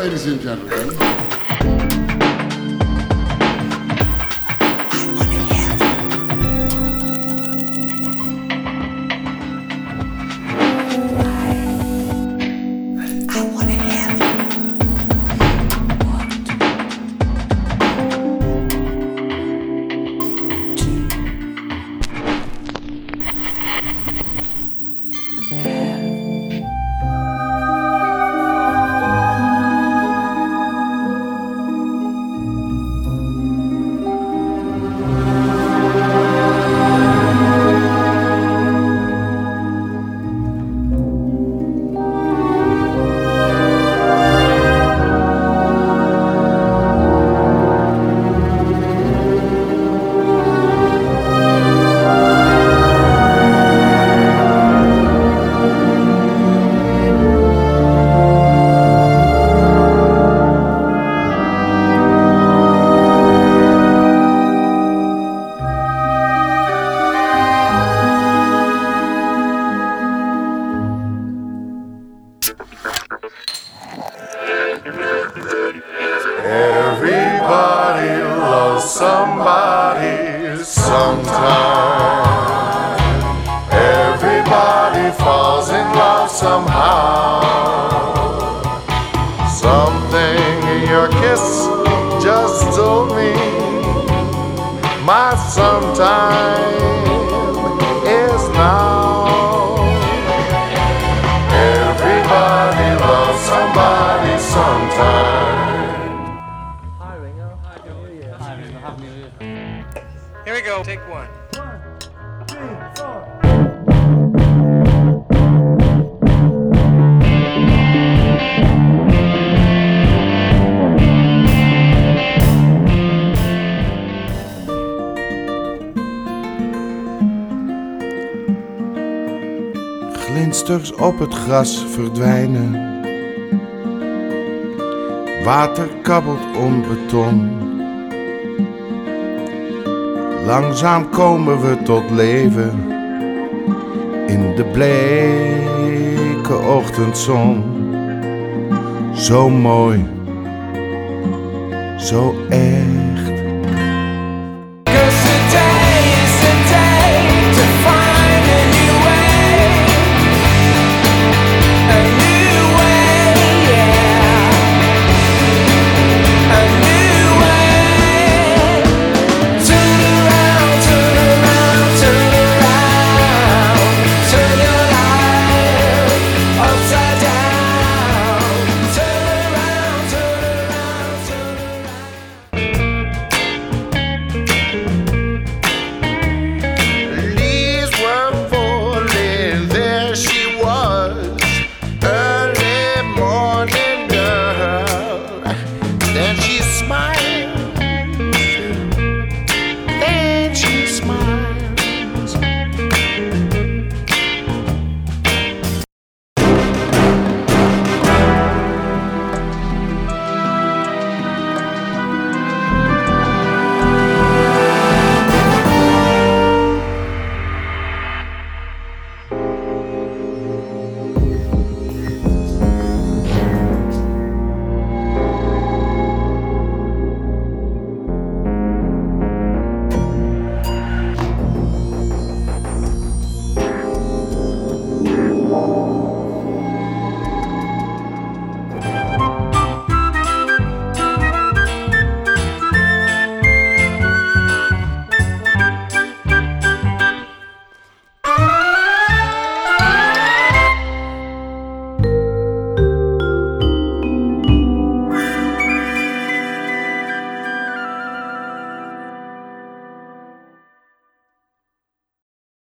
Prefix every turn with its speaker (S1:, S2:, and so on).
S1: ladies and gentlemen.
S2: Everybody loves somebody sometime. Everybody falls in love somehow. Something in your kiss just told me my sometime is now. Everybody loves somebody sometime.
S3: Here we go, take one.
S4: 1, 2, 4.
S2: Glinsters op het gras verdwijnen. Water kabbelt om beton. Langzaam komen we tot leven in de bleke ochtendzon. Zo mooi, zo erg.